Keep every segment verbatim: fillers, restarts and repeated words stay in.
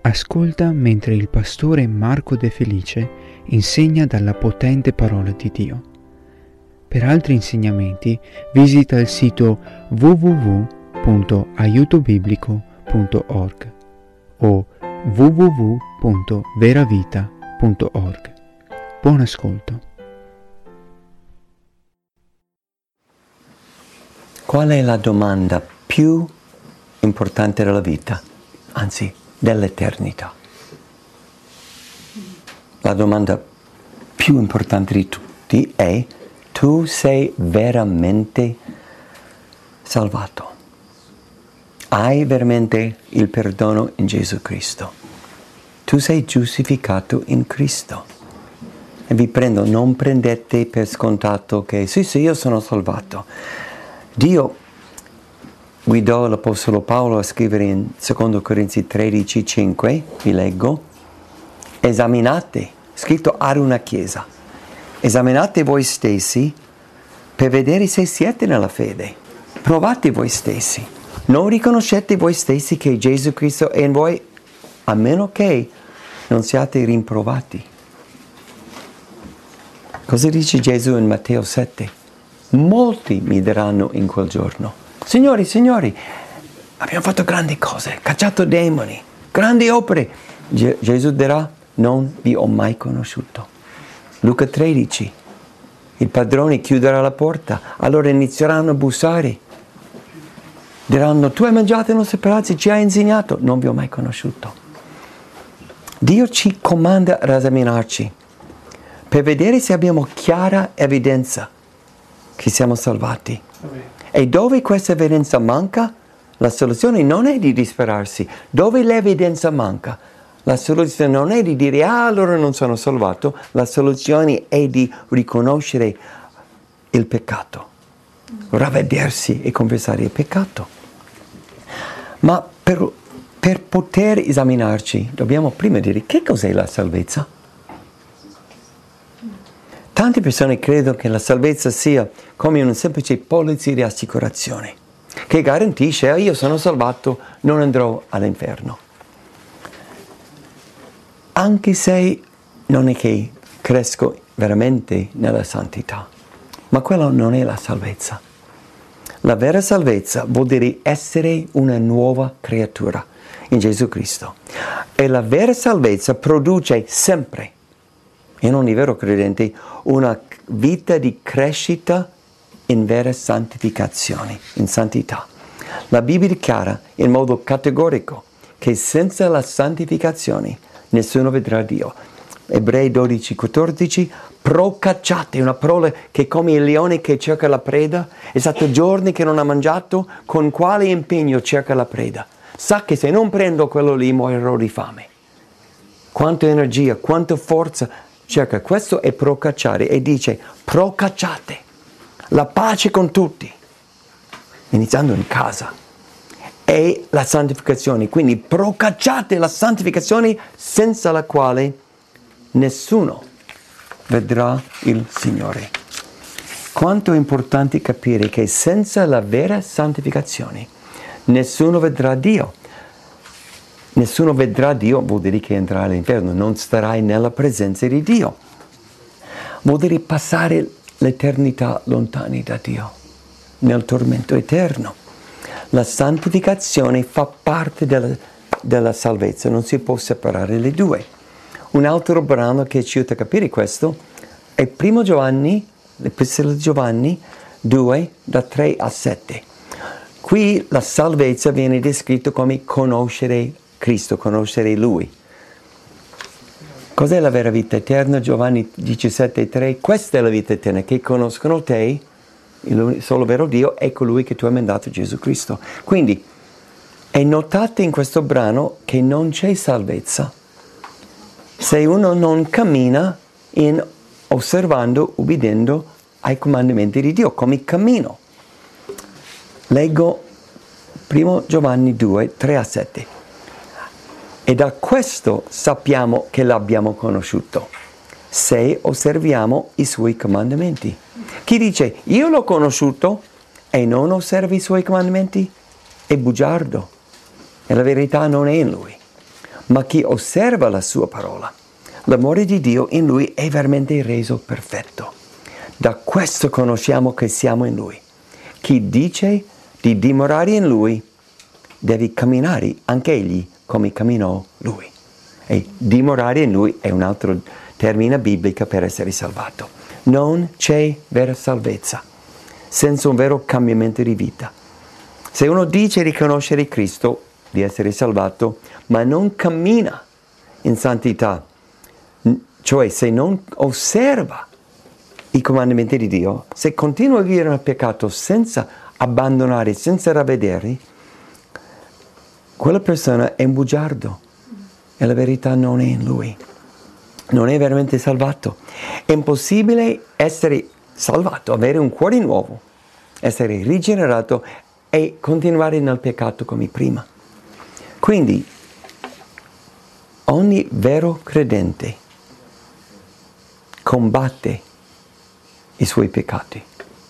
Ascolta mentre il pastore Marco De Felice insegna dalla potente parola di Dio. Per altri insegnamenti visita il sito w w w punto aiuto biblico punto org o w w w punto veravita punto org. Buon ascolto. Qual è la domanda più importante della vita? Anzi, dell'eternità. La domanda più importante di tutti è: tu sei veramente salvato? Hai veramente il perdono in Gesù Cristo? Tu sei giustificato in Cristo? E vi prendo, non prendete per scontato che sì, sì, io sono salvato. Dio guidò l'Apostolo Paolo a scrivere in secondo Corinzi tredici cinque, vi leggo: esaminate, scritto ad una chiesa, esaminate voi stessi per vedere se siete nella fede, provate voi stessi, non riconoscete voi stessi che Gesù Cristo è in voi, a meno che non siate rimprovati. Cosa dice Gesù in Matteo sette? Molti mi diranno in quel giorno: Signori, Signori, abbiamo fatto grandi cose, cacciato demoni, grandi opere. Ge- Gesù dirà: non vi ho mai conosciuto. Luca tredici, il padrone chiuderà la porta, allora inizieranno a bussare. Diranno: tu hai mangiato i nostri palazzi, ci hai insegnato, non vi ho mai conosciuto. Dio ci comanda ad esaminarci per vedere se abbiamo chiara evidenza che siamo salvati. E dove questa evidenza manca, la soluzione non è di disperarsi. Dove l'evidenza manca, la soluzione non è di dire: ah, allora non sono salvato. La soluzione è di riconoscere il peccato, ravvedersi e confessare il peccato. Ma per, per poter esaminarci, dobbiamo prima dire: che cos'è la salvezza? Tante persone credono che la salvezza sia come una semplice polizza di assicurazione, che garantisce: ah, io sono salvato, non andrò all'inferno. Anche se non è che cresco veramente nella santità, ma quella non è la salvezza. La vera salvezza vuol dire essere una nuova creatura in Gesù Cristo. E la vera salvezza produce sempre, in ogni vero credente, una vita di crescita in vera santificazione, in santità. La Bibbia dichiara in modo categorico che senza la santificazione nessuno vedrà Dio. Ebrei dodici quattordici: procacciate, una parola che è come il leone che cerca la preda, è stato giorni che non ha mangiato, con quale impegno cerca la preda? Sa che se non prendo quello lì morirò di fame. Quanta energia, quanta forza cerca. Questo è procacciare, e dice: procacciate la pace con tutti, iniziando in casa, e la santificazione. Quindi procacciate la santificazione, senza la quale nessuno vedrà il Signore. Quanto è importante capire che senza la vera santificazione nessuno vedrà Dio. Nessuno vedrà Dio vuol dire che entrerai all'inferno, non starai nella presenza di Dio. Vuol dire passare l'eternità lontani da Dio, nel tormento eterno. La santificazione fa parte della, della salvezza, non si può separare le due. Un altro brano che ci aiuta a capire questo è primo Giovanni, l'Epistola di Giovanni due, da tre a sette. Qui la salvezza viene descritta come conoscere Cristo, conoscere Lui. Cos'è la vera vita eterna? Giovanni diciassette tre: questa è la vita eterna, che conoscono te, il solo vero Dio, e colui che tu hai mandato, Gesù Cristo. Quindi, e notate in questo brano che non c'è salvezza se uno non cammina in osservando, ubbidendo ai comandamenti di Dio, come cammino. Leggo primo Giovanni due, tre a sette. E da questo sappiamo che l'abbiamo conosciuto, se osserviamo i suoi comandamenti. Chi dice: io l'ho conosciuto e non osserva i suoi comandamenti è bugiardo, e la verità non è in lui. ma chi osserva la sua parola. L'amore di Dio in lui è veramente reso perfetto. Da questo conosciamo che siamo in lui. Chi dice di dimorare in lui deve camminare anche egli come camminò lui. E dimorare in lui è un altro termine biblico per essere salvato. Non c'è vera salvezza senza un vero cambiamento di vita. Se uno dice di conoscere Cristo, di essere salvato, ma non cammina in santità, cioè se non osserva i comandamenti di Dio, se continua a vivere nel peccato senza abbandonare, senza ravvedere, quella persona è un bugiardo e la verità non è in lui. Non è veramente salvato. È impossibile essere salvato, avere un cuore nuovo, essere rigenerato e continuare nel peccato come prima. Quindi, ogni vero credente combatte i suoi peccati.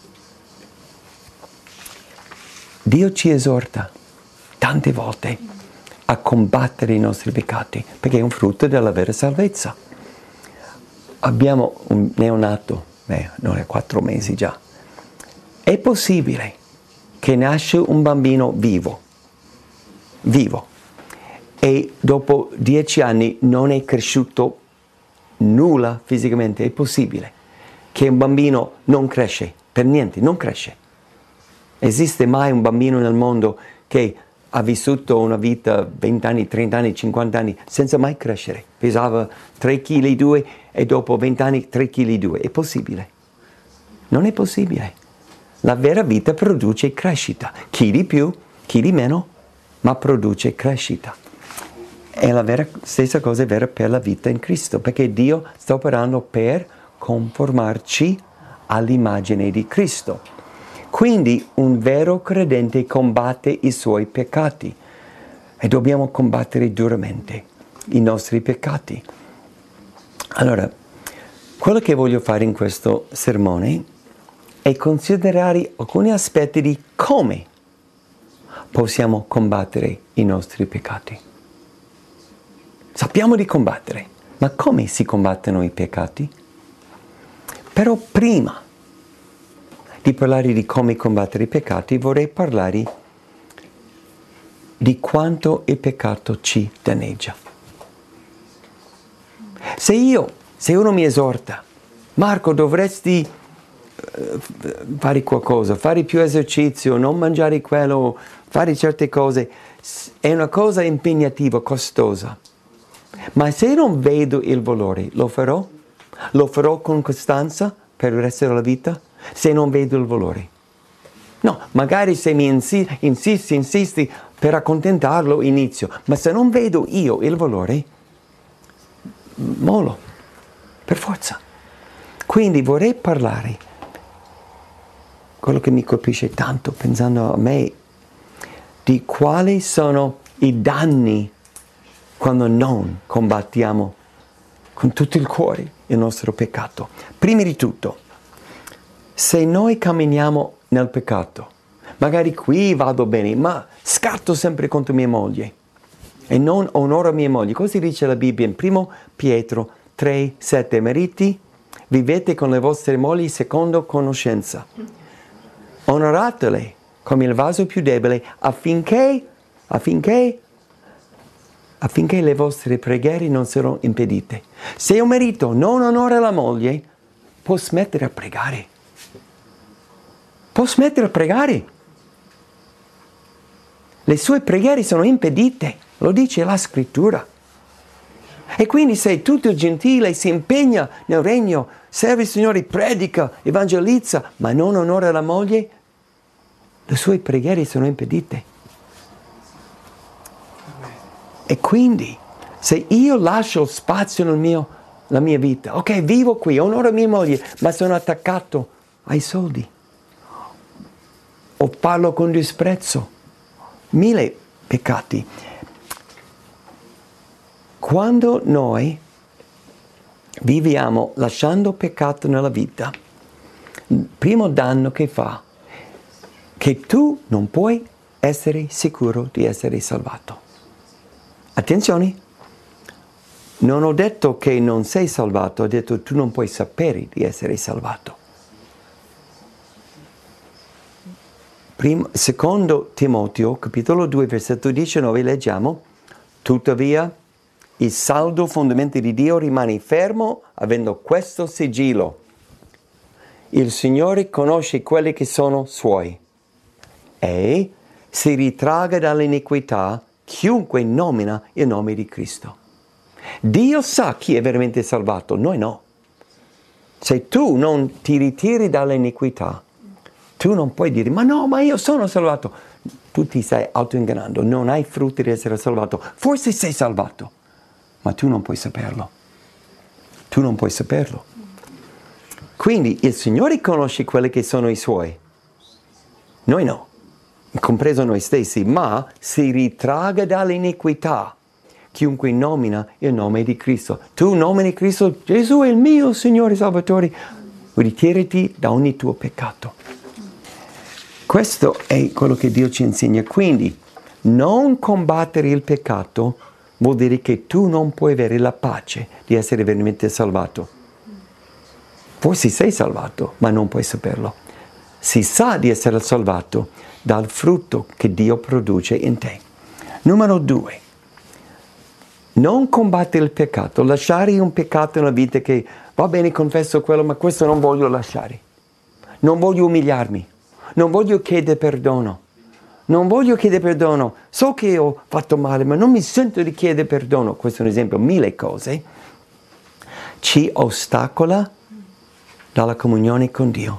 Dio ci esorta tante volte a combattere i nostri peccati, perché è un frutto della vera salvezza. Abbiamo un neonato, beh, non è quattro mesi già. È possibile che nasce un bambino vivo, vivo, e dopo dieci anni non è cresciuto nulla fisicamente? È possibile che un bambino non cresce, per niente, non cresce. Esiste mai un bambino nel mondo che ha vissuto una vita venti anni, trenta anni, cinquanta anni senza mai crescere? Pesava tre virgola due chili e dopo venti anni tre virgola due chili. È possibile? Non è possibile. La vera vita produce crescita. Chi di più, chi di meno, ma produce crescita. E la vera, stessa cosa è vera per la vita in Cristo, perché Dio sta operando per conformarci all'immagine di Cristo. Quindi un vero credente combatte i suoi peccati e dobbiamo combattere duramente i nostri peccati. Allora, quello che voglio fare in questo sermone è considerare alcuni aspetti di come possiamo combattere i nostri peccati. Sappiamo di combattere, ma come si combattono i peccati? Però prima di parlare di come combattere i peccati, vorrei parlare di quanto il peccato ci danneggia. Se io, se uno mi esorta, Marco, dovresti uh, fare qualcosa, fare più esercizio, non mangiare quello, fare certe cose, è una cosa impegnativa, costosa. Ma se non vedo il valore, lo farò? Lo farò con costanza per il resto della vita? Se non vedo il valore. No, magari se mi insi- insisti, insisti, per accontentarlo inizio, ma se non vedo io il valore, mollo, per forza. Quindi vorrei parlare, quello che mi colpisce tanto pensando a me, di quali sono i danni quando non combattiamo con tutto il cuore il nostro peccato. Prima di tutto, se noi camminiamo nel peccato, magari qui vado bene, ma scatto sempre contro mia moglie e non onoro mia moglie. Così dice la Bibbia in primo Pietro tre sette. Mariti, vivete con le vostre mogli secondo conoscenza. Onoratele come il vaso più debole affinché, affinché, affinché le vostre preghiere non siano impedite. Se un marito non onora la moglie, può smettere a pregare. Può smettere a pregare. Le sue preghiere sono impedite, lo dice la scrittura. E quindi se tutto gentile si impegna nel regno, serve il Signore, predica, evangelizza, ma non onora la moglie, le sue preghiere sono impedite. E quindi se io lascio spazio nel mio, la mia vita, ok, vivo qui, onoro mia moglie, ma sono attaccato ai soldi, o parlo con disprezzo, mille peccati. Quando noi viviamo lasciando peccato nella vita, il primo danno che fa che tu non puoi essere sicuro di essere salvato. Attenzione, Non ho detto che non sei salvato, ho detto tu non puoi sapere di essere salvato. Primo, secondo Timoteo, capitolo due, versetto diciannove, leggiamo: tuttavia il saldo fondamento di Dio rimane fermo avendo questo sigillo. Il Signore conosce quelli che sono suoi e si ritragga dall'iniquità chiunque nomina il nome di Cristo. Dio sa chi è veramente salvato, noi no. Se tu non ti ritiri dall'iniquità, tu non puoi dire, ma no, ma io sono salvato. Tu ti stai autoingannando, non hai frutti di essere salvato. Forse sei salvato, ma tu non puoi saperlo. Tu non puoi saperlo. Quindi il Signore conosce quelli che sono i Suoi. Noi no, compreso noi stessi, ma si ritragga dall'iniquità chiunque nomina il nome di Cristo. Tu nomini Cristo, Gesù è il mio Signore Salvatore, ritirati da ogni tuo peccato. Questo è quello che Dio ci insegna. Quindi non combattere il peccato vuol dire che tu non puoi avere la pace di essere veramente salvato. Forse sei salvato, ma non puoi saperlo. Si sa di essere salvato dal frutto che Dio produce in te. Numero due. Non combattere il peccato, lasciare un peccato nella vita che va bene, confesso quello, ma questo non voglio lasciare. Non voglio umiliarmi, non voglio chiedere perdono, non voglio chiedere perdono. So che ho fatto male, ma non mi sento di chiedere perdono. Questo è un esempio, mille cose. Ci ostacola dalla comunione con Dio.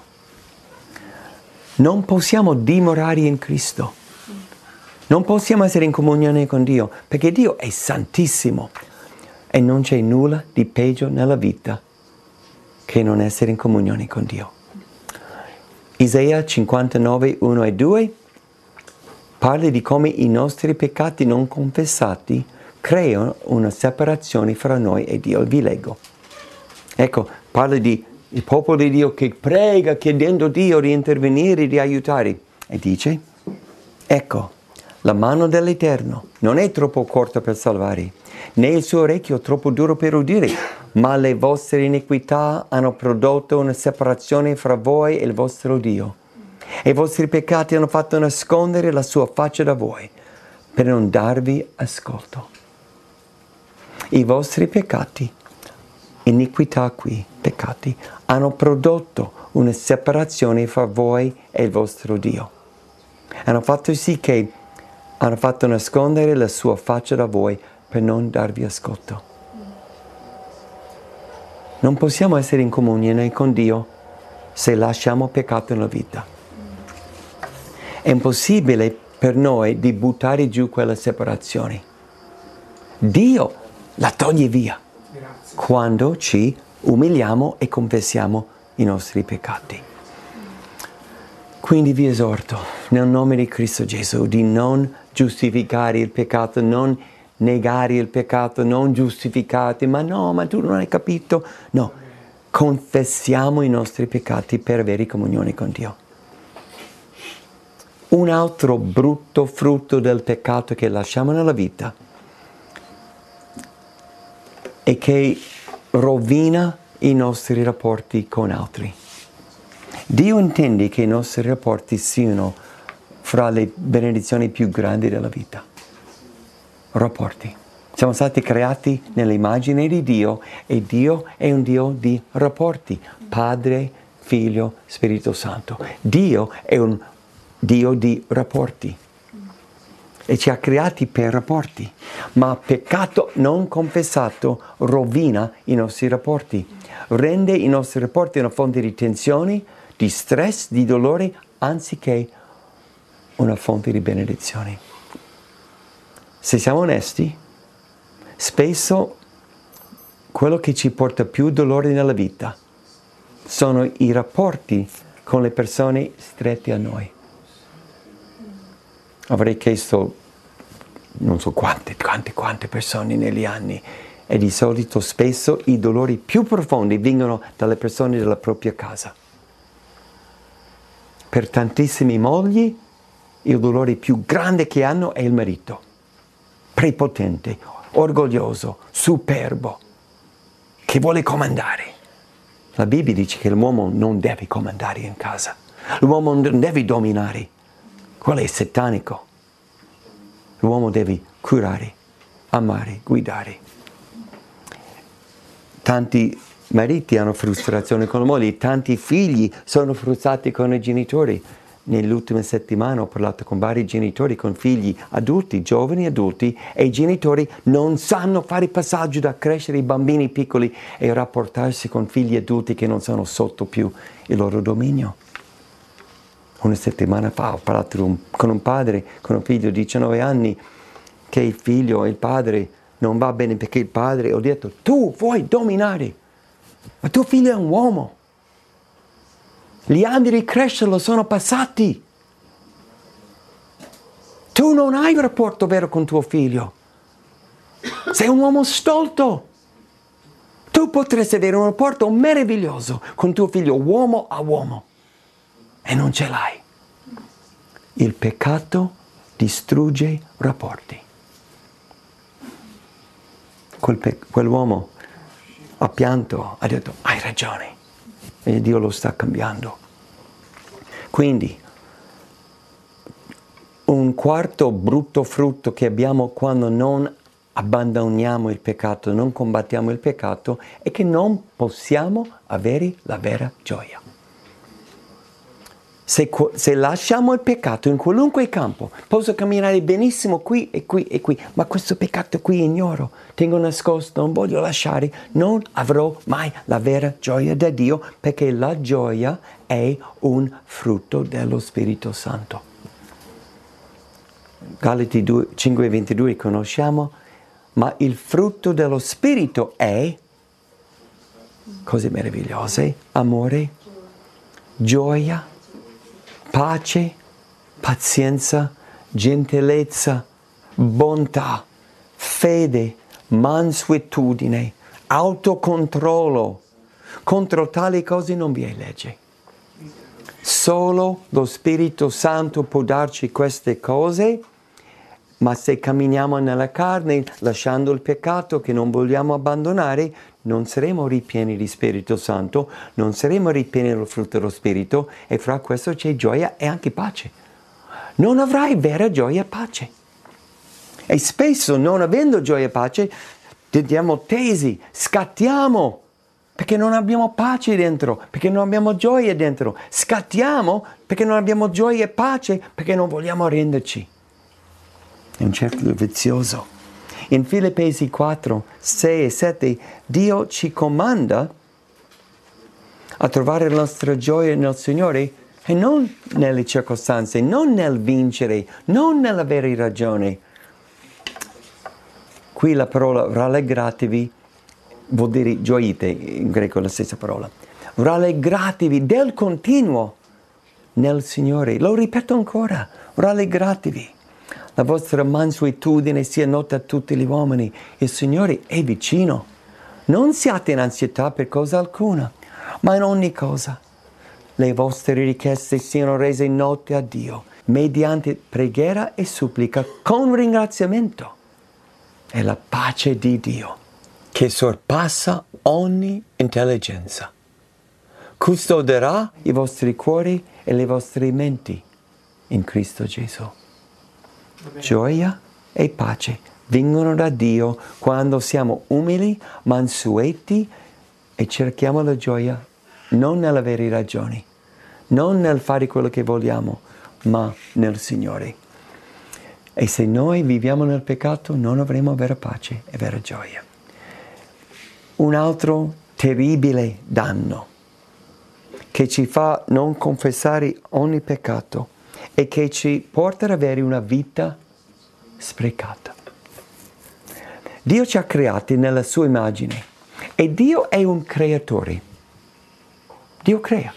Non possiamo dimorare in Cristo. Non possiamo essere in comunione con Dio, perché Dio è santissimo e non c'è nulla di peggio nella vita che non essere in comunione con Dio. Isaia cinquantanove, uno e due parla di come i nostri peccati non confessati creano una separazione fra noi e Dio. Vi leggo. Ecco, parla di il popolo di Dio che prega chiedendo a Dio di intervenire, di aiutare. E dice, ecco, la mano dell'Eterno non è troppo corta per salvare, né il suo orecchio troppo duro per udire, ma le vostre iniquità hanno prodotto una separazione fra voi e il vostro Dio. E i vostri peccati hanno fatto nascondere la sua faccia da voi, per non darvi ascolto. I vostri peccati, iniquità qui, peccati, hanno prodotto una separazione fra voi e il vostro Dio. Hanno fatto sì che hanno fatto nascondere la sua faccia da voi per non darvi ascolto. Non possiamo essere in comunione con Dio se lasciamo peccato nella vita. È impossibile per noi di buttare giù quella separazione. Dio la toglie via quando ci umiliamo e confessiamo i nostri peccati. Quindi vi esorto, nel nome di Cristo Gesù, di non giustificare il peccato, non negare il peccato, non giustificare, ma no, ma tu non hai capito. No, confessiamo i nostri peccati per avere comunione con Dio. Un altro brutto frutto del peccato che lasciamo nella vita è che rovina i nostri rapporti con altri. Dio intende che i nostri rapporti siano fra le benedizioni più grandi della vita. Rapporti. Siamo stati creati nell'immagine di Dio e Dio è un Dio di rapporti. Padre, Figlio, Spirito Santo. Dio è un Dio di rapporti. E ci ha creati per rapporti. Ma peccato non confessato rovina i nostri rapporti. Rende i nostri rapporti una fonte di tensioni, di stress, di dolore, anziché una fonte di benedizioni. Se siamo onesti, spesso quello che ci porta più dolore nella vita sono i rapporti con le persone strette a noi. Avrei chiesto non so quante, quante, quante persone negli anni e di solito spesso i dolori più profondi vengono dalle persone della propria casa. Per tantissime mogli il dolore più grande che hanno è il marito, prepotente, orgoglioso, superbo che vuole comandare. La Bibbia dice che l'uomo non deve comandare in casa, l'uomo non deve dominare, quello è satanico. L'uomo deve curare, amare, guidare. Tanti mariti hanno frustrazione con la moglie, tanti figli sono frustrati con i genitori. Nell'ultima settimana ho parlato con vari genitori, con figli adulti, giovani adulti, e i genitori non sanno fare il passaggio da crescere i bambini piccoli e rapportarsi con figli adulti che non sono sotto più il loro dominio. Una settimana fa ho parlato un, con un padre, con un figlio di diciannove anni, che il figlio e il padre non va bene perché il padre, ho detto, tu vuoi dominare, ma tuo figlio è un uomo. Gli anni di crescerlo sono passati. Tu non hai un rapporto vero con tuo figlio. Sei un uomo stolto. Tu potresti avere un rapporto meraviglioso con tuo figlio uomo a uomo e non ce l'hai. Il peccato distrugge rapporti. Quel pe- quell'uomo ha pianto, ha detto, hai ragione. E Dio lo sta cambiando. Quindi, un quarto brutto frutto che abbiamo quando non abbandoniamo il peccato, non combattiamo il peccato, è che non possiamo avere la vera gioia. Se, se lasciamo il peccato in qualunque campo, posso camminare benissimo qui e qui e qui, ma questo peccato qui ignoro, tengo nascosto, non voglio lasciare, non avrò mai la vera gioia da Dio, perché la gioia è un frutto dello Spirito Santo. Galati cinque ventidue conosciamo, ma il frutto dello Spirito è cose meravigliose, amore, gioia, pace, pazienza, gentilezza, bontà, fede, mansuetudine, autocontrollo. Contro tali cose non vi è legge. Solo lo Spirito Santo può darci queste cose, ma se camminiamo nella carne, lasciando il peccato che non vogliamo abbandonare, non saremo ripieni di Spirito Santo, non saremo ripieni del frutto dello Spirito, e fra questo c'è gioia e anche pace. Non avrai vera gioia e pace. E spesso, non avendo gioia e pace, diventiamo tesi, scattiamo, perché non abbiamo pace dentro, perché non abbiamo gioia dentro. Scattiamo perché non abbiamo gioia e pace, perché non vogliamo arrenderci. È un cerchio vizioso. In Filippesi quattro, sei e sette, Dio ci comanda a trovare la nostra gioia nel Signore, e non nelle circostanze, non nel vincere, non nell'avere ragione. Qui la parola rallegratevi vuol dire gioite, in greco è la stessa parola. Rallegratevi del continuo nel Signore. Lo ripeto ancora, rallegratevi. La vostra mansuetudine sia nota a tutti gli uomini. Il Signore è vicino. Non siate in ansietà per cosa alcuna, ma in ogni cosa le vostre richieste siano rese note a Dio, mediante preghiera e supplica, con ringraziamento. E la pace di Dio, che sorpassa ogni intelligenza, custoderà i vostri cuori e le vostre menti in Cristo Gesù. Gioia e pace vengono da Dio quando siamo umili, mansueti e cerchiamo la gioia non nell'avere ragioni, non nel fare quello che vogliamo, ma nel Signore. E se noi viviamo nel peccato non avremo vera pace e vera gioia. Un altro terribile danno che ci fa non confessare ogni peccato e che ci porta ad avere una vita sprecata. Dio ci ha creati nella sua immagine e Dio è un creatore. Dio crea.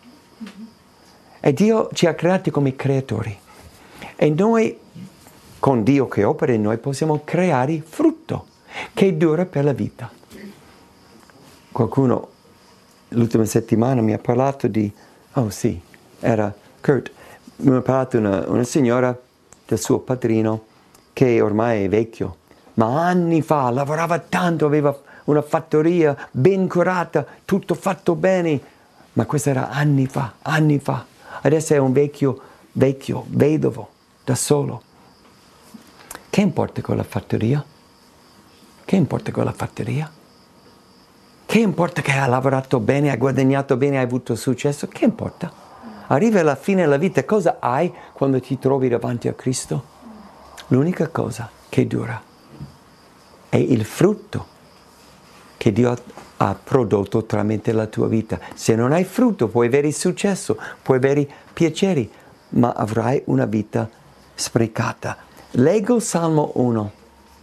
E Dio ci ha creati come creatori. E noi, con Dio che opera in noi, possiamo creare frutto che dura per la vita. Qualcuno l'ultima settimana mi ha parlato di, oh sì, era Kurt, mi ha parlato una, una signora del suo padrino che ormai è vecchio, ma anni fa, lavorava tanto, aveva una fattoria ben curata, tutto fatto bene, ma questo era anni fa, anni fa. Adesso è un vecchio, vecchio, vedovo, da solo. Che importa con la fattoria? Che importa con la fattoria? Che importa che hai lavorato bene, hai guadagnato bene, hai avuto successo? Che importa? Arrivi alla fine della vita, cosa hai quando ti trovi davanti a Cristo? L'unica cosa che dura è il frutto che Dio ha prodotto tramite la tua vita. Se non hai frutto, puoi avere successo, puoi avere piaceri, ma avrai una vita sprecata. Leggo Salmo uno.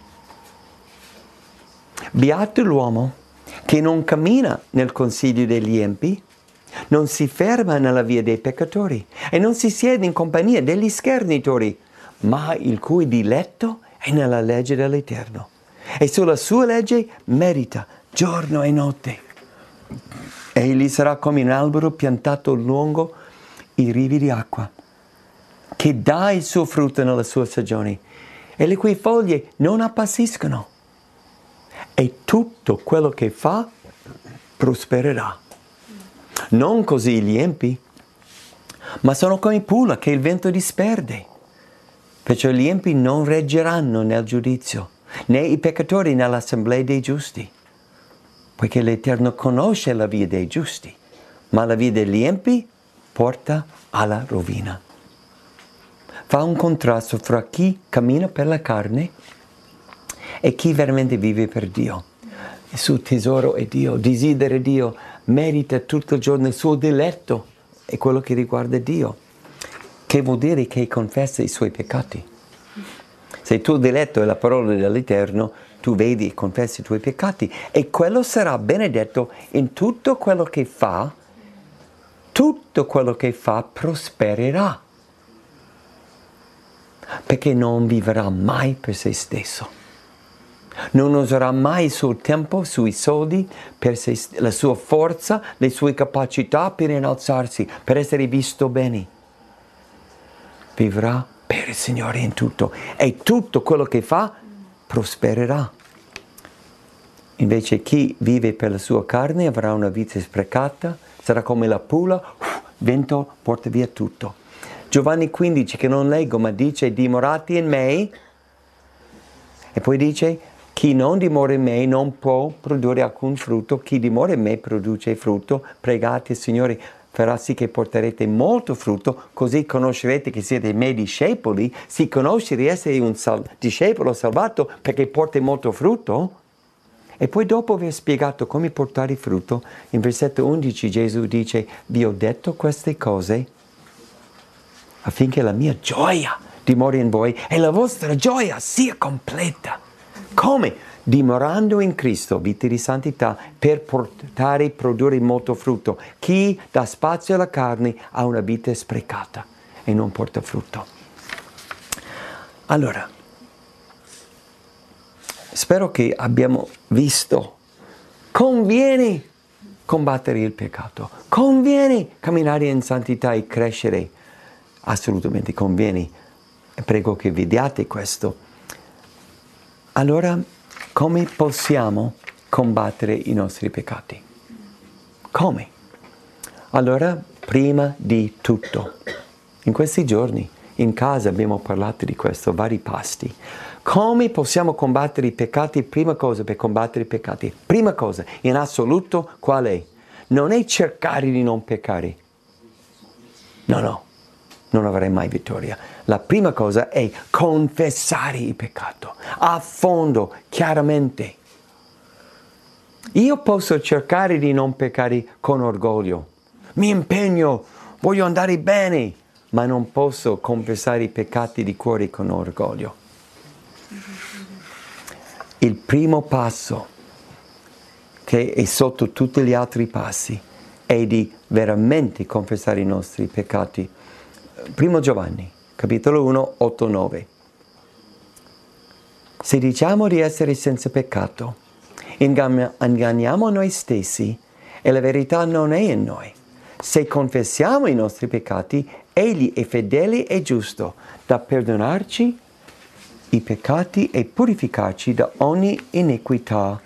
Beato l'uomo che non cammina nel consiglio degli empi, non si ferma nella via dei peccatori e non si siede in compagnia degli schernitori, ma il cui diletto è nella legge dell'Eterno. E sulla sua legge medita giorno e notte. Egli sarà come un albero piantato lungo i rivi di acqua, che dà il suo frutto nella sua stagione, e le cui foglie non appassiscono. E tutto quello che fa prospererà. Non così gli empi, ma sono come pula che il vento disperde. Perciò gli empi non reggeranno nel giudizio, né i peccatori nell'assemblea dei giusti. Poiché l'Eterno conosce la via dei giusti, ma la via degli empi porta alla rovina. Fa un contrasto fra chi cammina per la carne e chi veramente vive per Dio. Il suo tesoro è Dio, desidera Dio, merita tutto il giorno, il suo diletto è quello che riguarda Dio, che vuol dire che confessa i suoi peccati. Se il tuo diletto è la parola dell'Eterno, tu vedi e confessi i tuoi peccati e quello sarà benedetto in tutto quello che fa, tutto quello che fa prospererà, perché non vivrà mai per se stesso. Non userà mai il suo tempo sui soldi, per se, la sua forza, le sue capacità per innalzarsi, per essere visto bene. Vivrà per il Signore in tutto e tutto quello che fa prospererà. Invece chi vive per la sua carne avrà una vita sprecata, sarà come la pula, vento porta via tutto. Giovanni quindici, che non leggo, ma dice: dimorate in me, e poi dice: chi non dimora in me non può produrre alcun frutto, chi dimora in me produce frutto. Pregate il Signore, farà sì che porterete molto frutto, così conoscerete che siete i miei discepoli. Si conosce di essere un sal- discepolo salvato perché porta molto frutto. E poi dopo aver spiegato come portare frutto, in versetto undici Gesù dice: vi ho detto queste cose affinché la mia gioia dimori in voi e la vostra gioia sia completa. Come? Dimorando in Cristo, vita di santità, per portare e produrre molto frutto. Chi dà spazio alla carne ha una vita sprecata e non porta frutto. Allora, spero che abbiamo visto. Conviene combattere il peccato. Conviene camminare in santità e crescere. Assolutamente conviene. E prego che vediate questo. Allora, come possiamo combattere i nostri peccati? Come? Allora, prima di tutto, in questi giorni, in casa abbiamo parlato di questo, vari pasti. Come possiamo combattere i peccati? Prima cosa per combattere i peccati. Prima cosa, in assoluto, qual è? Non è cercare di non peccare. No, no, non avrai mai vittoria. La prima cosa è confessare il peccato, a fondo, chiaramente. Io posso cercare di non peccare con orgoglio. Mi impegno, voglio andare bene, ma non posso confessare i peccati di cuore con orgoglio. Il primo passo, che è sotto tutti gli altri passi, è di veramente confessare i nostri peccati. Primo Giovanni, capitolo uno, otto nove. Se diciamo di essere senza peccato, inganniamo noi stessi e la verità non è in noi. Se confessiamo i nostri peccati, Egli è fedele e giusto da perdonarci i peccati e purificarci da ogni iniquità.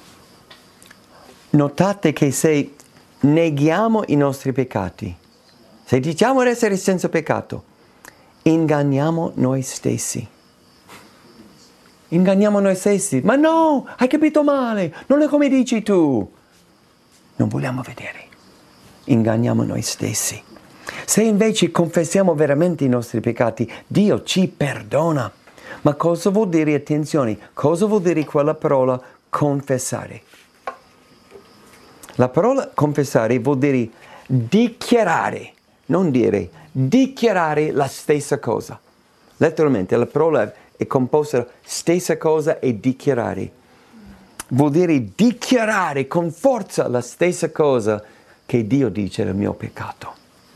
Notate che se neghiamo i nostri peccati, se diciamo di essere senza peccato, inganniamo noi stessi. Inganniamo noi stessi. Ma no, hai capito male, non è come dici tu. Non vogliamo vedere. Inganniamo noi stessi. Se invece confessiamo veramente i nostri peccati, Dio ci perdona. Ma cosa vuol dire, attenzione, cosa vuol dire quella parola confessare? La parola confessare vuol dire dichiarare, non dire, dichiarare la stessa cosa. Letteralmente la parola è composta da stessa cosa e dichiarare. Vuol dire dichiarare con forza la stessa cosa che Dio dice del mio peccato.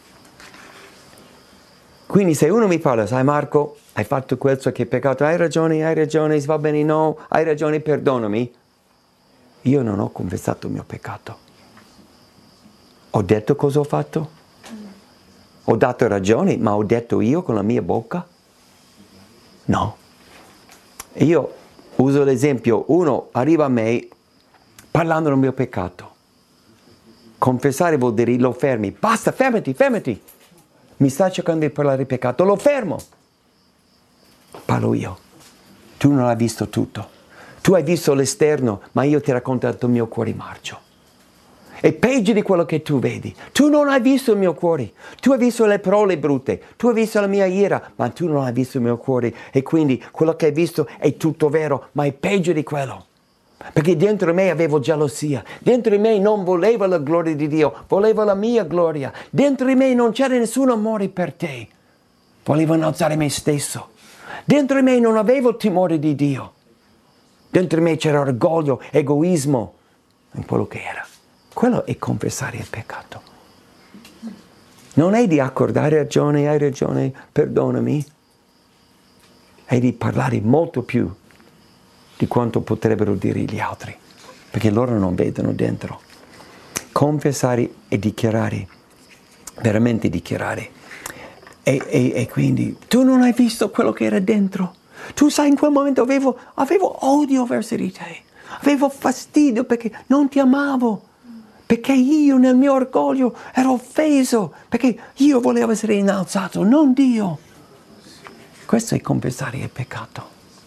Quindi se uno mi parla, sai Marco, hai fatto questo che è peccato, hai ragione, hai ragione, va bene, no, hai ragione, perdonami. Io non ho confessato il mio peccato. Ho detto cosa ho fatto? Ho dato ragione, ma ho detto io con la mia bocca? No. Io uso l'esempio, uno arriva a me parlando del mio peccato. Confessare vuol dire lo fermi, basta, fermati, fermati. Mi sta cercando di parlare di peccato, lo fermo. Parlo io. Tu non hai visto tutto. Tu hai visto l'esterno, ma io ti ho raccontato il mio cuore marcio. È peggio di quello che tu vedi. Tu non hai visto il mio cuore. Tu hai visto le parole brutte. Tu hai visto la mia ira, ma tu non hai visto il mio cuore. E quindi quello che hai visto è tutto vero, ma è peggio di quello. Perché dentro me avevo gelosia. Dentro di me non volevo la gloria di Dio. Volevo la mia gloria. Dentro di me non c'era nessun amore per te. Volevo innalzare me stesso. Dentro di me non avevo timore di Dio. Dentro di me c'era orgoglio, egoismo in quello che era. Quello è confessare il peccato. Non è di accordare ragione, hai ragione, perdonami. È di parlare molto più di quanto potrebbero dire gli altri, perché loro non vedono dentro. Confessare e dichiarare, veramente dichiarare. E, e, e quindi tu non hai visto quello che era dentro. Tu sai, in quel momento avevo, avevo odio verso di te, avevo fastidio perché non ti amavo. Perché io nel mio orgoglio ero offeso, perché io volevo essere innalzato, non Dio. Questo è confessare il peccato.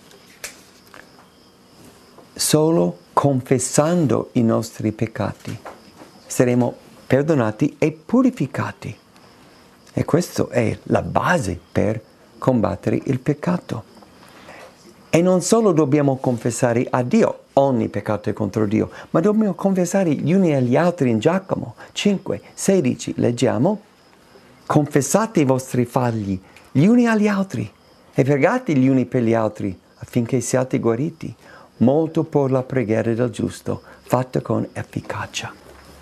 Solo confessando i nostri peccati saremo perdonati e purificati. E questa è la base per combattere il peccato. E non solo dobbiamo confessare a Dio, ogni peccato è contro Dio, ma dobbiamo confessare gli uni agli altri. In Giacomo cinque sedici leggiamo: confessate i vostri falli gli uni agli altri e pregate gli uni per gli altri affinché siate guariti. Molto per la preghiera del giusto, fatta con efficacia.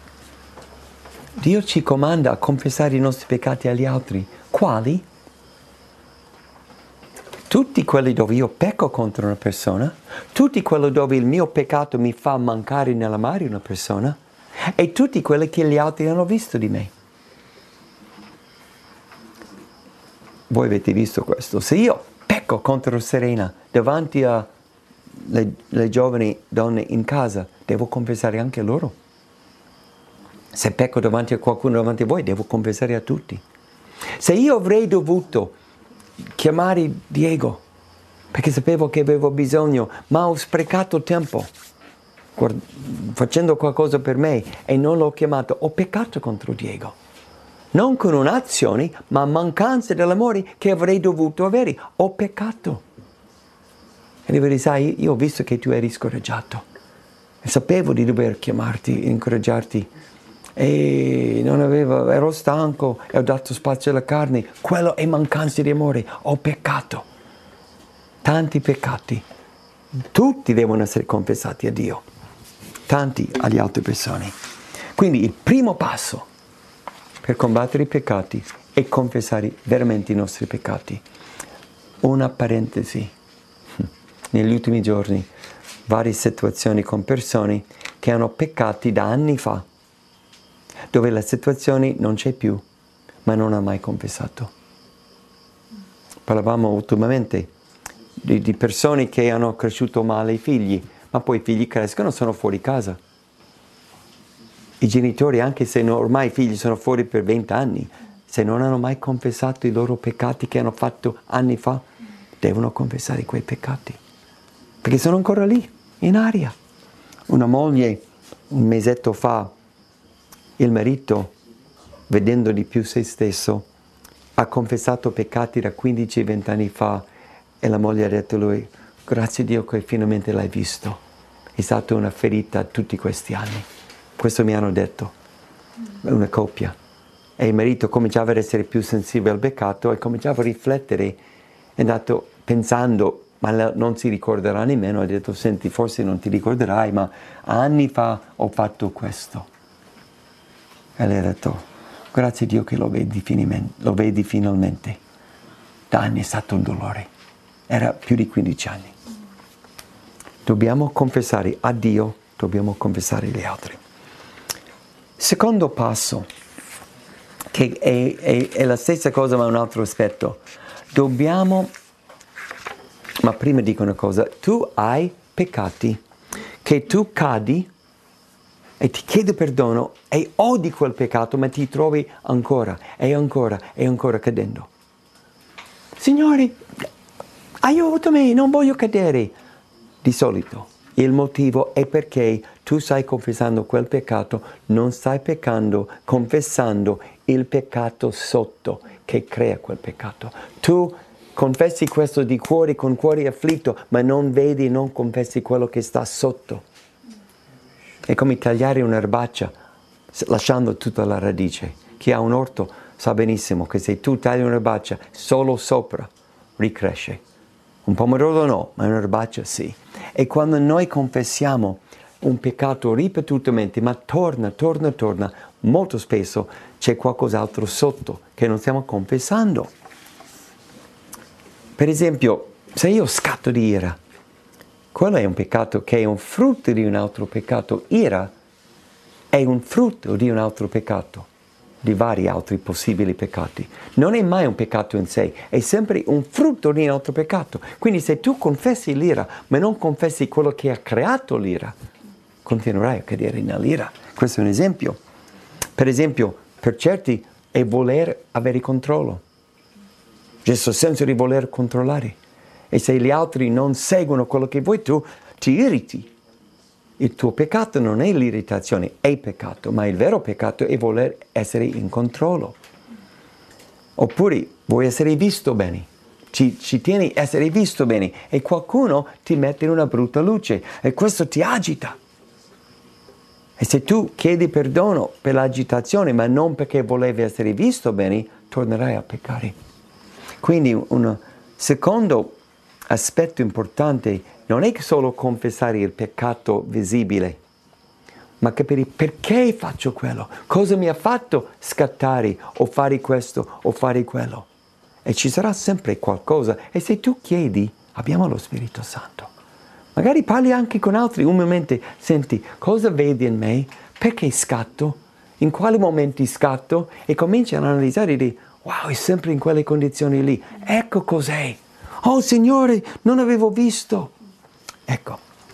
Dio ci comanda a confessare i nostri peccati agli altri. Quali? Tutti quelli dove io pecco contro una persona, tutti quelli dove il mio peccato mi fa mancare nell'amare una persona, e tutti quelli che gli altri hanno visto di me. Voi avete visto questo. Se io pecco contro Serena davanti a le, le giovani donne in casa, devo confessare anche loro. Se pecco davanti a qualcuno davanti a voi, devo confessare a tutti. Se io avrei dovuto chiamare Diego perché sapevo che avevo bisogno, ma ho sprecato tempo guard- facendo qualcosa per me e non l'ho chiamato, ho peccato contro Diego. Non con un'azione, ma mancanza dell'amore che avrei dovuto avere. Ho peccato. E devo dire, sai, io ho visto che tu eri scoraggiato e sapevo di dover chiamarti, incoraggiarti, e non avevo, ero stanco e ho dato spazio alla carne. Quello è mancanza di amore. Ho peccato. Tanti peccati. Tutti devono essere confessati a Dio. Tanti alle altre persone. Quindi il primo passo per combattere i peccati è confessare veramente i nostri peccati. Una parentesi. Negli ultimi giorni, varie situazioni con persone che hanno peccati da anni fa, dove la situazione non c'è più, ma non ha mai confessato. Parlavamo ultimamente di, di persone che hanno cresciuto male i figli, ma poi i figli crescono e sono fuori casa. I genitori, anche se no, ormai i figli sono fuori per venti anni, se non hanno mai confessato i loro peccati che hanno fatto anni fa, devono confessare quei peccati, perché sono ancora lì, in aria. Una moglie, un mesetto fa, il marito, vedendo di più se stesso, ha confessato peccati da quindici venti anni fa e la moglie ha detto a lui: grazie a Dio che finalmente l'hai visto, è stata una ferita tutti questi anni. Questo mi hanno detto, è una coppia. E il marito cominciava ad essere più sensibile al peccato e cominciava a riflettere, è andato pensando, ma non si ricorderà nemmeno, ha detto: senti, forse non ti ricorderai, ma anni fa ho fatto questo. E lei ha detto: grazie a Dio che lo vedi, lo vedi finalmente. Da anni è stato un dolore, era più di quindici anni. Dobbiamo confessare a Dio, dobbiamo confessare agli altri. Secondo passo, che è, è, è la stessa cosa ma un altro aspetto, dobbiamo, ma prima dico una cosa, tu hai peccati che tu cadi e ti chiedi perdono e odi quel peccato, ma ti trovi ancora e ancora e ancora cadendo. Signore, aiutami, non voglio cadere. Di solito il motivo è perché tu stai confessando quel peccato, non stai peccando, confessando il peccato sotto che crea quel peccato. Tu confessi questo di cuore, con cuore afflitto, ma non vedi, non confessi quello che sta sotto. È come tagliare un'erbaccia lasciando tutta la radice. Chi ha un orto sa benissimo che se tu tagli un'erbaccia solo sopra ricresce. Un pomodoro no, ma un'erbaccia sì. E quando noi confessiamo un peccato ripetutamente, ma torna, torna, torna, molto spesso c'è qualcos'altro sotto che non stiamo confessando. Per esempio, se io scatto di ira, quello è un peccato che è un frutto di un altro peccato. Ira è un frutto di un altro peccato, di vari altri possibili peccati. Non è mai un peccato in sé, è sempre un frutto di un altro peccato. Quindi se tu confessi l'ira, ma non confessi quello che ha creato l'ira, continuerai a cadere nell'ira. Questo è un esempio. Per esempio, per certi è voler avere controllo. Questo senso di voler controllare. E se gli altri non seguono quello che vuoi tu, ti irriti. Il tuo peccato non è l'irritazione, è il peccato, ma il vero peccato è voler essere in controllo. Oppure vuoi essere visto bene, ci, ci tieni a essere visto bene e qualcuno ti mette in una brutta luce e questo ti agita. E se tu chiedi perdono per l'agitazione, ma non perché volevi essere visto bene, tornerai a peccare. Quindi un secondo aspetto importante non è solo confessare il peccato visibile, ma capire perché faccio quello, cosa mi ha fatto scattare o fare questo o fare quello. E ci sarà sempre qualcosa. E se tu chiedi, abbiamo lo Spirito Santo. Magari parli anche con altri un momento, senti, cosa vedi in me? Perché scatto? In quali momenti scatto? E cominci ad analizzare e dire, wow, è sempre in quelle condizioni lì. Ecco cos'è. Oh Signore, non avevo visto. Ecco.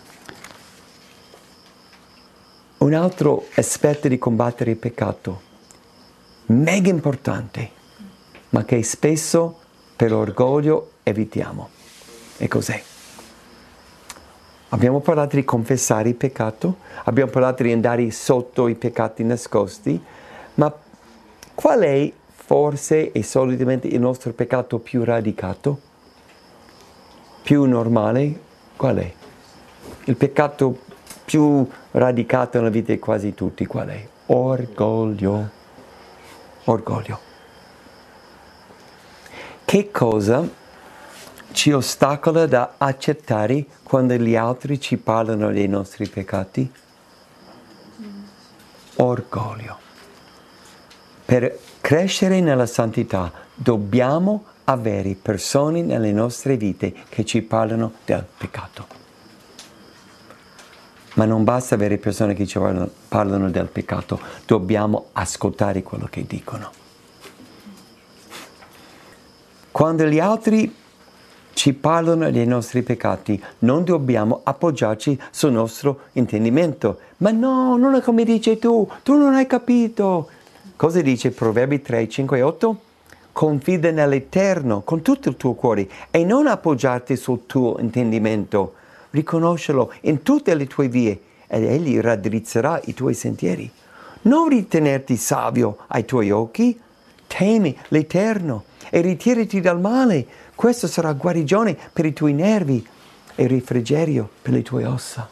Un altro aspetto di combattere il peccato, mega importante, ma che spesso per orgoglio evitiamo. E cos'è? Abbiamo parlato di confessare il peccato, abbiamo parlato di andare sotto i peccati nascosti, ma qual è forse e solitamente il nostro peccato più radicato? Più normale? Qual è? Il peccato più radicato nella vita di quasi tutti, qual è? Orgoglio. Orgoglio. Che cosa ci ostacola da accettare quando gli altri ci parlano dei nostri peccati? Orgoglio. Per crescere nella santità dobbiamo avere persone nelle nostre vite che ci parlano del peccato. Ma non basta avere persone che ci parlano, parlano del peccato, dobbiamo ascoltare quello che dicono. Quando gli altri ci parlano dei nostri peccati, non dobbiamo appoggiarci sul nostro intendimento. Ma no, non è come dici tu, tu non hai capito. Cosa dice Proverbi tre, cinque e otto? Confida nell'Eterno con tutto il tuo cuore e non appoggiarti sul tuo intendimento. Riconoscelo in tutte le tue vie ed Egli raddrizzerà i tuoi sentieri. Non ritenerti savio ai tuoi occhi, temi l'Eterno e ritirati dal male. Questo sarà guarigione per i tuoi nervi e refrigerio per le tue ossa.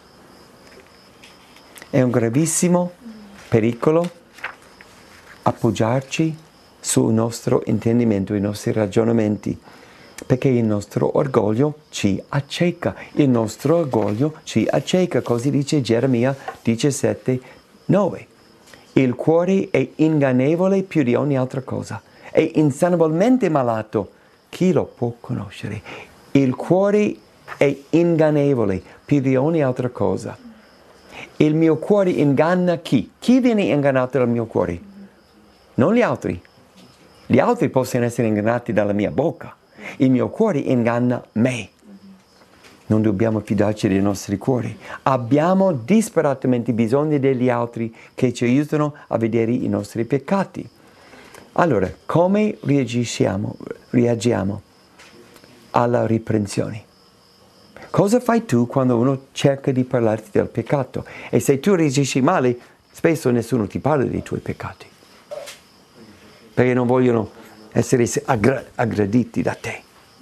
È un gravissimo pericolo appoggiarci sul nostro intendimento, i nostri ragionamenti, perché il nostro orgoglio ci acceca, il nostro orgoglio ci acceca, così dice Geremia diciassette, nove. Il cuore è ingannevole più di ogni altra cosa, è insanabilmente malato, chi lo può conoscere? Il cuore è ingannevole più di ogni altra cosa. Il mio cuore inganna chi? Chi viene ingannato dal mio cuore? Non gli altri. Gli altri possono essere ingannati dalla mia bocca. Il mio cuore inganna me. Non dobbiamo fidarci dei nostri cuori. Abbiamo disperatamente bisogno degli altri che ci aiutano a vedere i nostri peccati. Allora, come reagiamo, reagiamo alla riprensione? Cosa fai tu quando uno cerca di parlarti del peccato? E se tu reagisci male, spesso nessuno ti parla dei tuoi peccati, perché non vogliono essere aggra- aggrediti da te.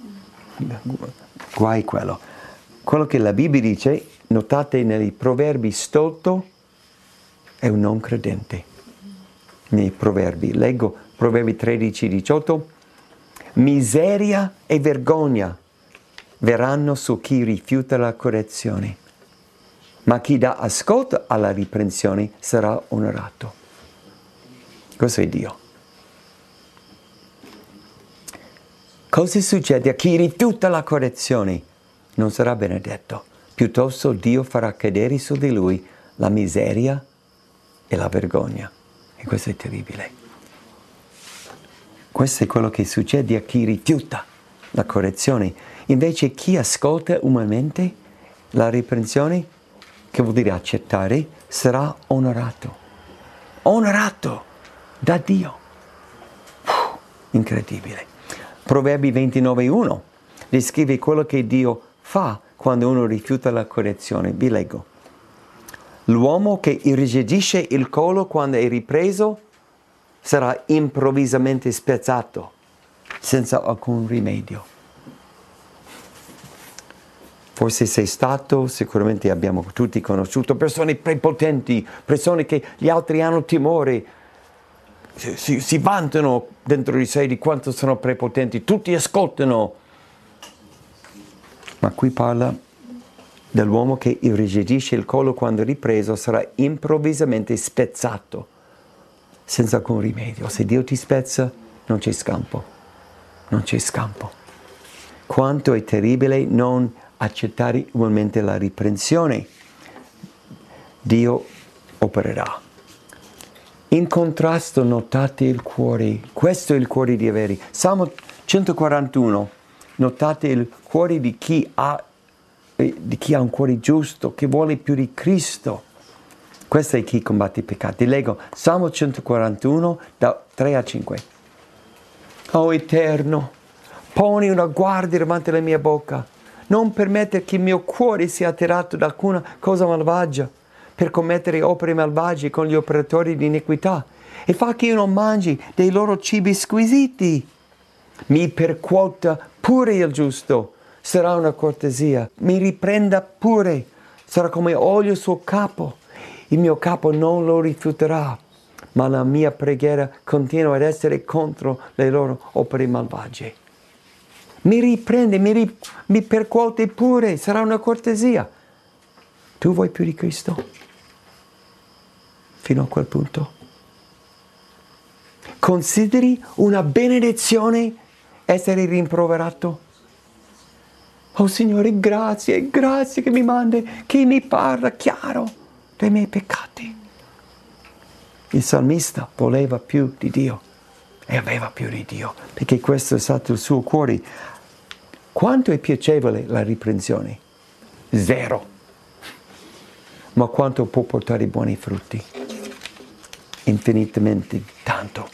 Guai quello. Quello che la Bibbia dice, notate nei proverbi, stolto è un non credente. Nei proverbi, leggo Proverbi tredici, diciotto, miseria e vergogna verranno su chi rifiuta la correzione, ma chi dà ascolto alla riprensione sarà onorato. Questo è Dio. Cosa succede a chi rifiuta la correzione? Non sarà benedetto. Piuttosto Dio farà cadere su di lui la miseria e la vergogna. E questo è terribile. Questo è quello che succede a chi rifiuta la correzione. Invece chi ascolta umanamente la riprensione, che vuol dire accettare, sarà onorato. Onorato da Dio. Uf, incredibile. Proverbi ventinove uno descrive quello che Dio fa quando uno rifiuta la correzione. Vi leggo. L'uomo che irrigidisce il collo quando è ripreso sarà improvvisamente spezzato, senza alcun rimedio. Forse sei stato, sicuramente abbiamo tutti conosciuto persone prepotenti, persone che gli altri hanno timore, si, si, si vantano dentro di sé di quanto sono prepotenti, tutti ascoltano. Ma qui parla dell'uomo che irrigidisce il collo quando è ripreso, sarà improvvisamente spezzato, senza alcun rimedio. Se Dio ti spezza, non c'è scampo, non c'è scampo. Quanto è terribile non accettare ugualmente la riprensione. Dio opererà. In contrasto, notate il cuore. Questo è il cuore di Everi. Salmo centoquarantuno. Notate il cuore di chi ha, eh, di chi ha un cuore giusto, che vuole più di Cristo. Questo è chi combatte i peccati. Leggo Salmo centoquarantuno, da tre a cinque. Oh Eterno, poni una guardia davanti alla mia bocca. Non permettere che il mio cuore sia attirato da alcuna cosa malvagia, per commettere opere malvagie con gli operatori di iniquità. E fa che io non mangi dei loro cibi squisiti. Mi percuota pure il giusto, sarà una cortesia. Mi riprenda pure, sarà come olio sul capo. Il mio capo non lo rifiuterà, ma la mia preghiera continua ad essere contro le loro opere malvagie. Mi riprende, mi, ri, mi percuote pure, sarà una cortesia. Tu vuoi più di Cristo? Fino a quel punto? Consideri una benedizione essere rimproverato? Oh Signore, grazie, grazie che mi mandi, che mi parla chiaro dei miei peccati. Il salmista voleva più di Dio e aveva più di Dio, perché questo è stato il suo cuore. Quanto è piacevole la riprensione? Zero. Ma quanto può portare buoni frutti? Infinitamente tanto.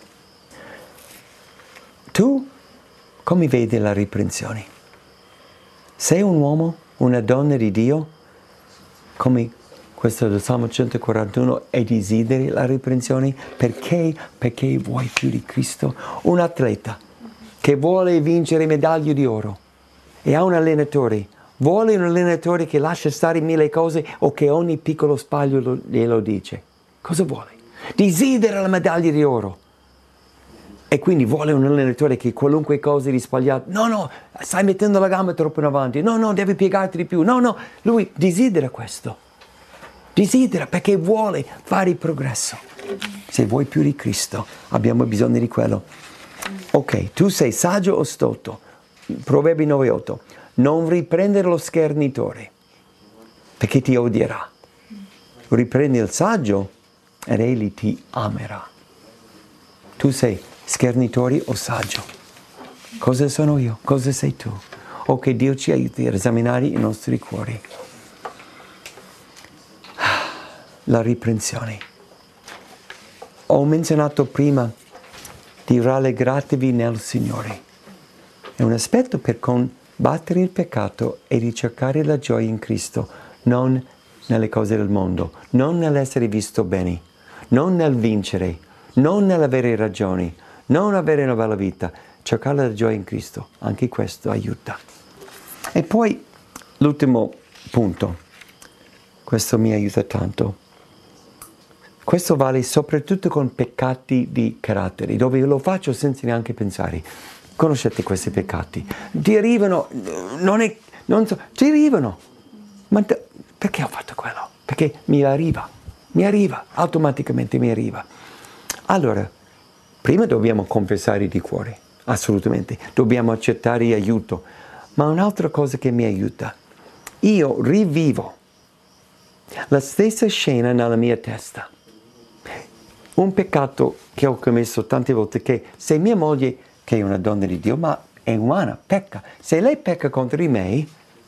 Tu come vedi la riprensione? Sei un uomo, una donna di Dio, come questo del Salmo centoquarantuno, e desideri la riprensione? Perché? Perché vuoi più di Cristo? Un atleta che vuole vincere medaglie di oro e ha un allenatore, vuole un allenatore che lascia stare mille cose o che ogni piccolo sbaglio lo, glielo dice. Cosa vuole? Desidera la medaglia di oro. E quindi vuole un allenatore che qualunque cosa di sbagliato, no, no, stai mettendo la gamba troppo in avanti, no, no, devi piegarti di più, no, no, lui desidera questo, desidera perché vuole fare il progresso. Se vuoi più di Cristo, abbiamo bisogno di quello. Ok, tu sei saggio o stolto? Proverbi nove otto, non riprendere lo schernitore, perché ti odierà. Riprendi il saggio ed egli ti amerà. Tu sei schernitore o saggio? Cosa sono io? Cosa sei tu? O che Dio ci aiuti ad esaminare i nostri cuori. La riprensione. Ho menzionato prima di rallegratevi nel Signore. È un aspetto per combattere il peccato e ricercare la gioia in Cristo, non nelle cose del mondo, non nell'essere visto bene, non nel vincere, non nell'avere ragioni, non avere una bella vita, cercare la gioia in Cristo, anche questo aiuta. E poi l'ultimo punto, questo mi aiuta tanto, questo vale soprattutto con peccati di carattere, dove io lo faccio senza neanche pensare. Conoscete questi peccati? Ti arrivano, non è, non so, ti arrivano, ma te, perché ho fatto quello? Perché mi arriva, mi arriva, automaticamente mi arriva. Allora, prima dobbiamo confessare di cuore, assolutamente, dobbiamo accettare aiuto, ma un'altra cosa che mi aiuta, io rivivo la stessa scena nella mia testa. Un peccato che ho commesso tante volte, che se mia moglie, che è una donna di Dio, ma è umana, pecca, se lei pecca contro di me,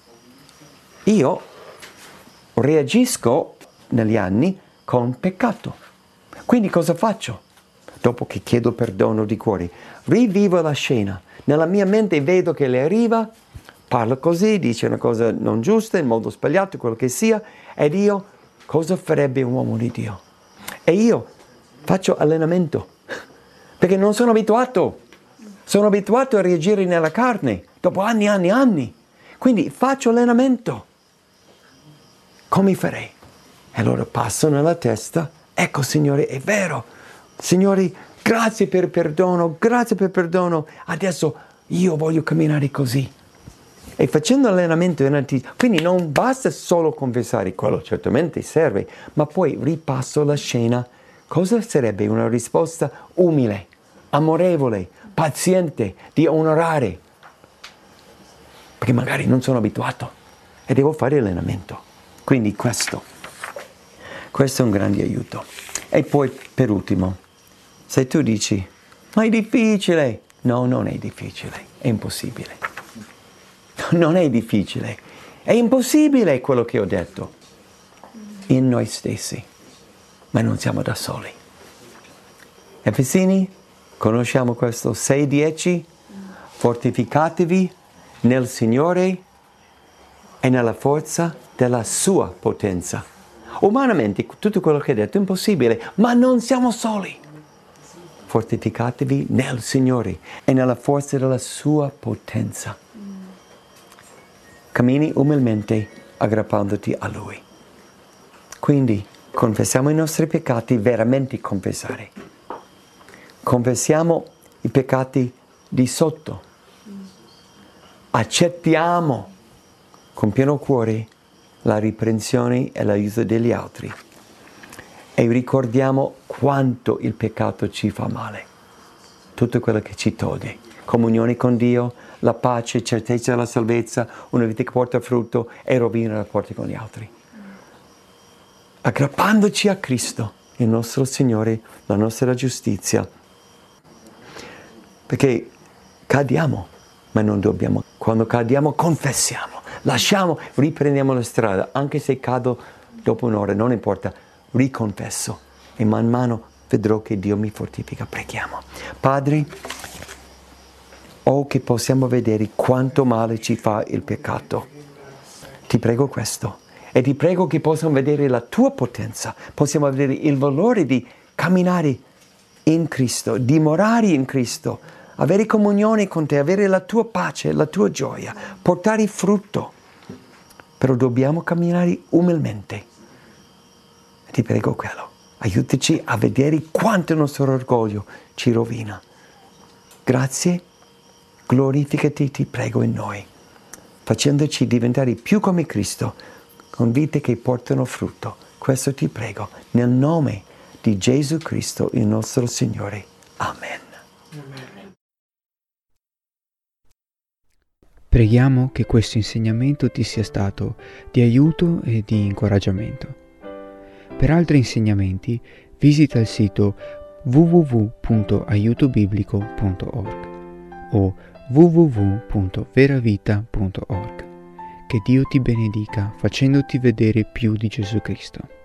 io reagisco negli anni con peccato. Quindi cosa faccio? Dopo che chiedo perdono di cuore, rivivo la scena. Nella mia mente vedo che lei arriva, parla così, dice una cosa non giusta, in modo sbagliato, quello che sia, ed io, cosa farebbe un uomo di Dio? E io faccio allenamento, perché non sono abituato. Sono abituato a reagire nella carne, dopo anni, anni, anni. Quindi faccio allenamento. Come farei? E allora passo nella testa, ecco Signore, è vero. Signore, grazie per il perdono, grazie per il perdono. Adesso io voglio camminare così. E facendo allenamento in anticipo, quindi non basta solo confessare, quello certamente serve, ma poi ripasso la scena. Cosa sarebbe una risposta umile, amorevole, paziente, di onorare? Perché magari non sono abituato e devo fare allenamento. Quindi questo, questo è un grande aiuto. E poi per ultimo, se tu dici, ma è difficile. No, non è difficile, è impossibile. Non è difficile, è impossibile quello che ho detto. In noi stessi, ma non siamo da soli. Efesini, conosciamo questo sei dieci? Fortificatevi nel Signore e nella forza della sua potenza. Umanamente tutto quello che ho detto è impossibile, ma non siamo soli. Fortificatevi nel Signore e nella forza della sua potenza. Cammini umilmente aggrappandoti a Lui. Quindi confessiamo i nostri peccati, veramente confessare. Confessiamo i peccati di sotto. Accettiamo con pieno cuore la riprensione e l'aiuto degli altri. E ricordiamo quanto il peccato ci fa male. Tutto quello che ci toglie. Comunione con Dio, la pace, certezza della salvezza, una vita che porta frutto e rovina i rapporti con gli altri. Aggrappandoci a Cristo, il nostro Signore, la nostra giustizia. Perché cadiamo, ma non dobbiamo. Quando cadiamo confessiamo, lasciamo, riprendiamo la strada, anche se cado dopo un'ora, non importa, riconfesso e man mano vedrò che Dio mi fortifica. Preghiamo. Padre, oh che possiamo vedere quanto male ci fa il peccato. Ti prego questo e ti prego che possano vedere la tua potenza, possiamo vedere il valore di camminare in Cristo, dimorare in Cristo, avere comunione con te, avere la tua pace, la tua gioia, portare frutto. Però dobbiamo camminare umilmente. Ti prego quello. Aiutaci a vedere quanto il nostro orgoglio ci rovina. Grazie, glorificati, ti prego in noi, facendoci diventare più come Cristo, con vite che portano frutto. Questo ti prego, nel nome di Gesù Cristo, il nostro Signore. Amen. Amen. Preghiamo che questo insegnamento ti sia stato di aiuto e di incoraggiamento. Per altri insegnamenti visita il sito w w w punto aiuto biblico punto org o w w w punto veravita punto org. Che Dio ti benedica facendoti vedere più di Gesù Cristo.